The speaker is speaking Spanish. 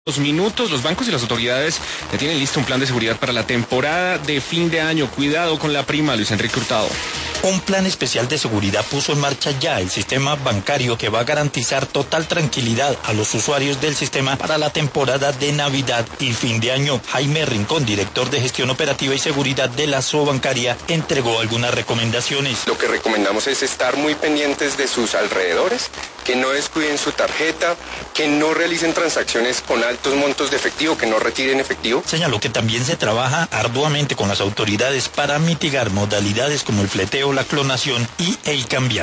Minutos, los bancos y las autoridades ya tienen listo un plan de seguridad para la temporada de fin de año. Cuidado con la prima, Luis Enrique Hurtado. Un plan especial de seguridad puso en marcha ya el sistema bancario que va a garantizar total tranquilidad a los usuarios del sistema para la temporada de Navidad y fin de año. Jaime Rincón, director de Gestión Operativa y Seguridad de la Sobancaria, entregó algunas recomendaciones. Lo que recomendamos es estar muy pendientes de sus alrededores, que no descuiden su tarjeta, que no realicen transacciones con altos montos de efectivo, que no retiren efectivo. Señaló que también se trabaja arduamente con las autoridades para mitigar modalidades como el fleteo, la clonación y el cambiar.